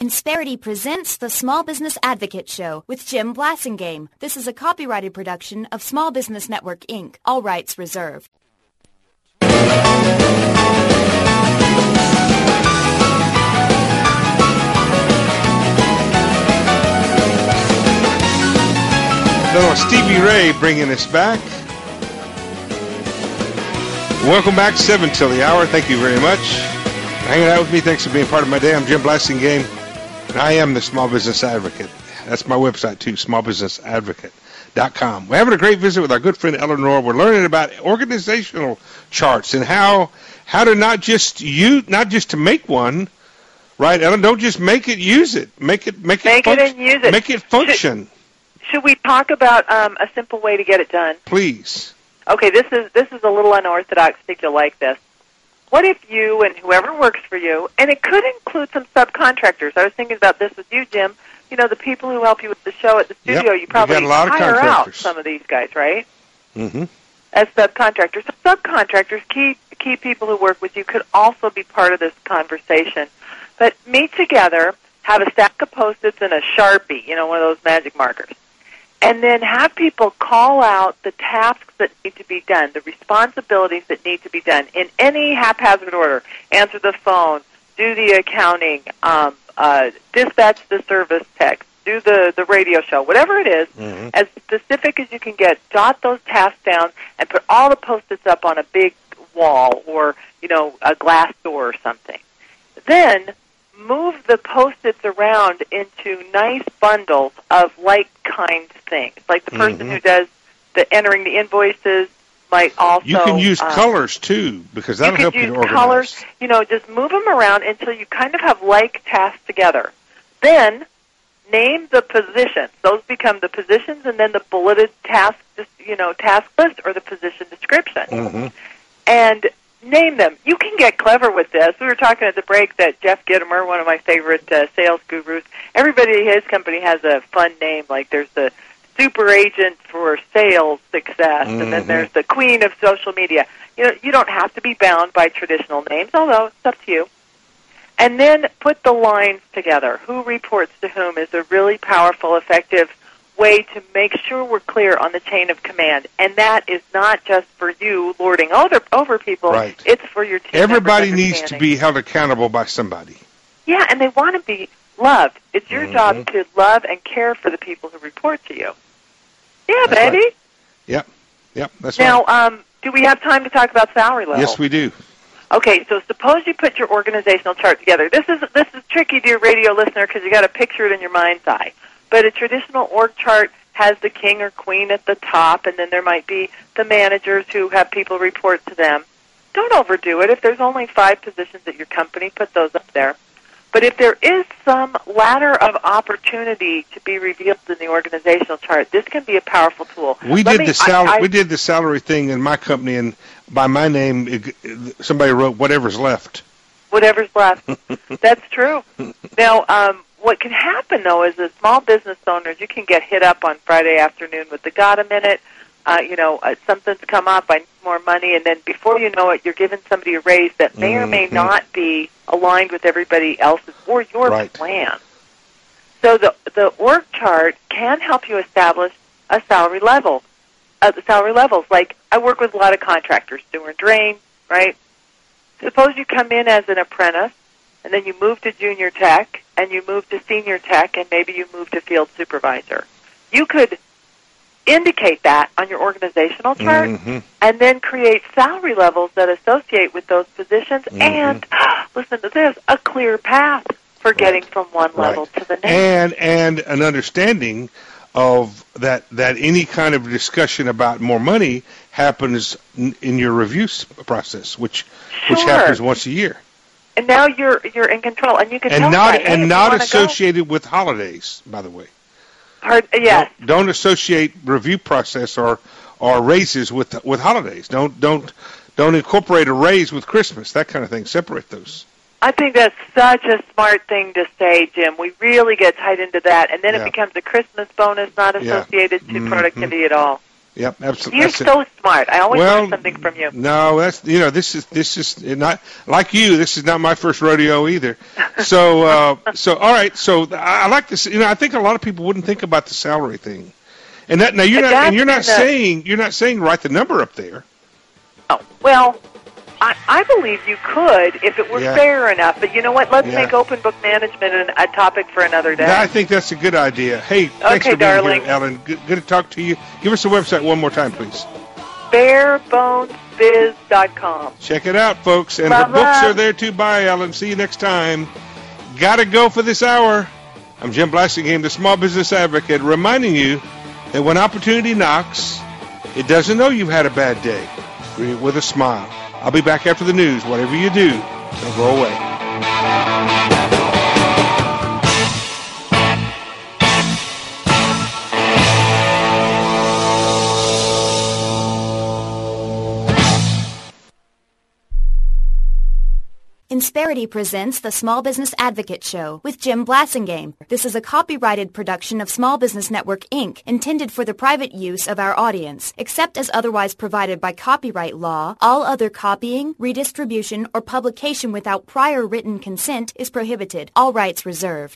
Insperity presents the Small Business Advocate Show with Jim Blasingame. This is a copyrighted production of Small Business Network, Inc. All rights reserved. Little Stevie Ray bringing us back. Welcome back, 7 till the hour. Thank you very much for hanging out with me. Thanks for being part of my day. I'm Jim Blasingame, and I am the Small Business Advocate. That's my website, too, smallbusinessadvocate.com. We're having a great visit with our good friend Eleanor. We're learning about organizational charts and how to not just to make one, right, Ellen? Don't just make it, use it. Make it and use it. Make it function. Should we talk about a simple way to get it done? Please. Okay, this is a little unorthodox. I think you'll like this. What if you and whoever works for you, and it could include some subcontractors. I was thinking about this with you, Jim. You know, the people who help you with the show at the studio, you probably hire out some of these guys, right? Mm-hmm. As subcontractors. So subcontractors, key people who work with you, could also be part of this conversation. But meet together, have a stack of Post-its and a Sharpie, one of those magic markers. And then have people call out the tasks that need to be done, the responsibilities that need to be done in any haphazard order. Answer the phone, do the accounting, dispatch the service text, do the radio show, whatever it is, as specific as you can get. Jot those tasks down and put all the Post-its up on a big wall or, a glass door or something. Then move the Post-its around into nice bundles of like-kind things. Like the person who does the entering the invoices might also... You can use colors, too, because that'll help you to organize. Colors, just move them around until you kind of have like tasks together. Then name the positions. Those become the positions and then the bulleted task list or the position description. And name them. You can get clever with this. We were talking at the break that Jeff Gitomer, one of my favorite sales gurus, everybody at his company has a fun name. Like there's the super agent for sales success, and then there's the queen of social media. You don't have to be bound by traditional names, although it's up to you. And then put the lines together. Who reports to whom is a really powerful, effective way to make sure we're clear on the chain of command. And that is not just for you lording over people. Right. It's for your team. Everybody needs to be held accountable by somebody. Yeah, and they want to be loved. It's your job to love and care for the people who report to you. Yeah, that's baby. Right. Yep, that's now, right. Now, do we have time to talk about salary level? Yes, we do. Okay, so suppose you put your organizational chart together. This is tricky, dear radio listener, because you got to picture it in your mind's eye. But a traditional org chart has the king or queen at the top, and then there might be the managers who have people report to them. Don't overdo it. If there's only 5 positions at your company, put those up there. But if there is some ladder of opportunity to be revealed in the organizational chart, this can be a powerful tool. We did the salary thing in my company, and by my name, somebody wrote whatever's left. Whatever's left. That's true. Now, what can happen, though, is as small business owners, you can get hit up on Friday afternoon with the got a minute, something's come up, I need more money, and then before you know it, you're giving somebody a raise that may or may not be aligned with everybody else's or your plan. So the org chart can help you establish a salary level, the salary levels. Like, I work with a lot of contractors, sewer and drain, right? Suppose you come in as an apprentice, and then you move to junior tech, and you move to senior tech, and maybe you move to field supervisor. You could indicate that on your organizational chart and then create salary levels that associate with those positions and, listen to this, a clear path for getting from one level to the next. And an understanding of that any kind of discussion about more money happens in your review process, which happens once a year. And now you're in control, and you can not associated with holidays, by the way. Yes. Don't associate review process or raises with holidays. Don't incorporate a raise with Christmas. That kind of thing. Separate those. I think that's such a smart thing to say, Jim. We really get tied into that, and then it becomes a Christmas bonus, not associated to productivity at all. Yep, absolutely. You're so smart. I always learn something from you. No, that's this is not like you. This is not my first rodeo either. So all right. So I like this. I think a lot of people wouldn't think about the salary thing, and that now you're not saying write the number up there. Oh well. I believe you could if it were fair enough. But you know what? Let's make open book management a topic for another day. I think that's a good idea. Hey, thanks for being here, Ellen. Good to talk to you. Give us the website one more time, please. BareBonesBiz.com. Check it out, folks. And her books are there to buy, Ellen. See you next time. Gotta go for this hour. I'm Jim Blasingame, the Small Business Advocate, reminding you that when opportunity knocks, it doesn't know you've had a bad day. Greet it with a smile. I'll be back after the news. Whatever you do, don't go away. Insperity presents the Small Business Advocate Show with Jim Blasingame. This is a copyrighted production of Small Business Network, Inc., intended for the private use of our audience. Except as otherwise provided by copyright law, all other copying, redistribution, or publication without prior written consent is prohibited. All rights reserved.